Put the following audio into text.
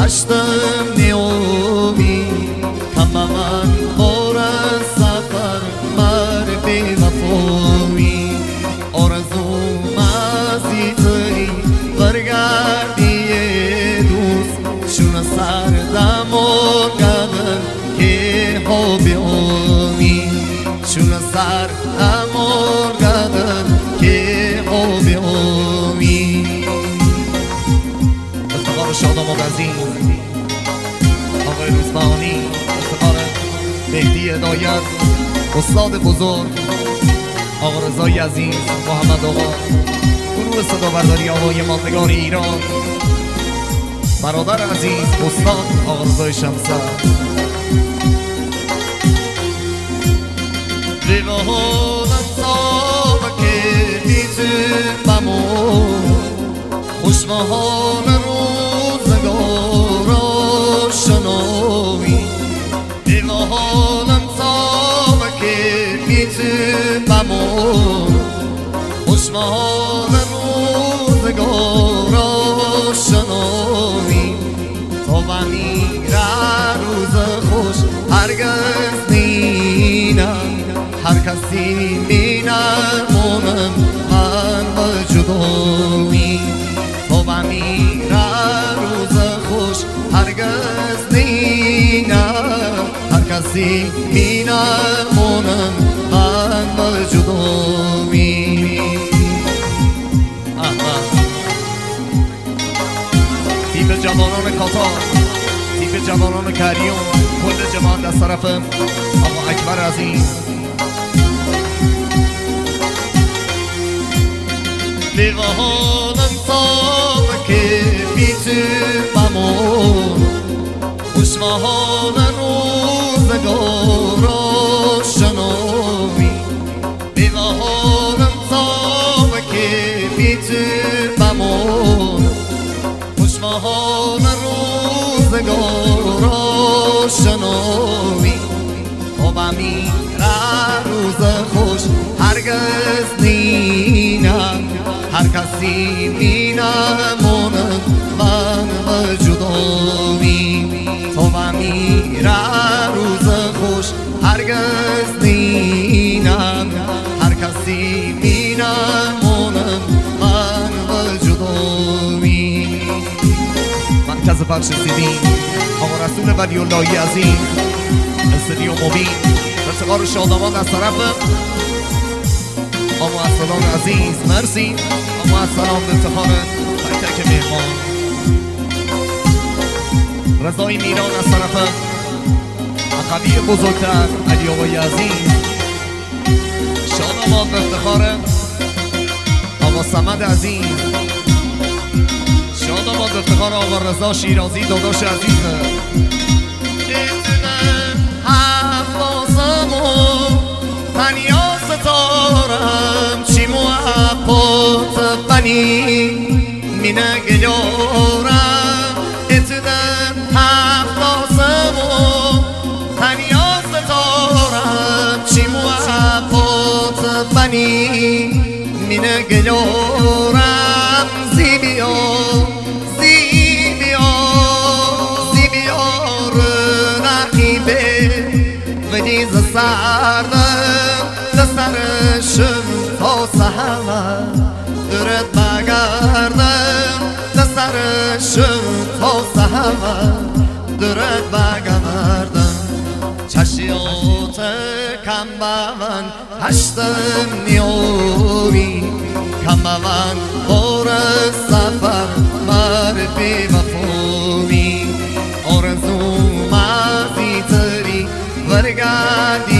هشتم نیامی کم من بار سفر مر بی وفایی آرزوم ازی توی برگردی دوست شون سردم و قدم که ها بیامی شون سردم و قدم که ها بیامی افتخار شادام و عزیز آقای روزبانی افتخار مهدی هدایت استاد بزرگ آقا رضای عزیز محمد آقا گروه صدا برداری آقای ماندگار ایران برادر عزیز استاد آقا رضای شمسر ریوانم سابه که بیتون بمون خوشمحال روزگار آشنایی ریوانم سابه که بیتون بمون خوشمحال روزگار آشنایی تا بمیره روز خوش هرگز نینم هر کسی مینرمونم من و جدایی تا بمیره روز خوش هرگز نینم هر کسی مینرمونم من و جدایی تیپ جوانان کاتار تیپ جوانان کریون کل جوان دست طرف آقا اکبر عزیز لیوانم سابه که بیتون بمون خوشمحال روزگار آشنایی لیوانم سابه که بیتون بمون خوشمحال روزگار آشنایی تا بمیره روز خوش هرگز نینم هر کسی مینمونم من و جدایی تا بمیره روز خوش هرگز نینم هر کسی مینمونم من و جدایی مرکز پخش سیدی آقا رسول ولی اللهی عظیم استودیو مبین افتخار شادمان از طرف آقا السلام عزیز مرسی آقا السلام به افتخار تک تک مهمان رضای میران از طرف اخوی بزرگتر علی آقای عزیز شادمان به افتخار آقا صمد عزیز شادمان به افتخار آقا رضا شیرازی داداش عزیزه تنیا ستارم چی محبت بنی مینه گلیارم اتدم هفت آسمو تنیا ستارم چی محبت بنی مینه گلیارم زیبیا زیبیا زیبیا رقیبه ولیز سردم دسترشم تا سهمه درد بگردم دسترشم تا سهمه درد بگردم چشیات کم به من هشتم نیاری کم به من بار سفر مر بی وفایی آرزوم ازی تری برگردی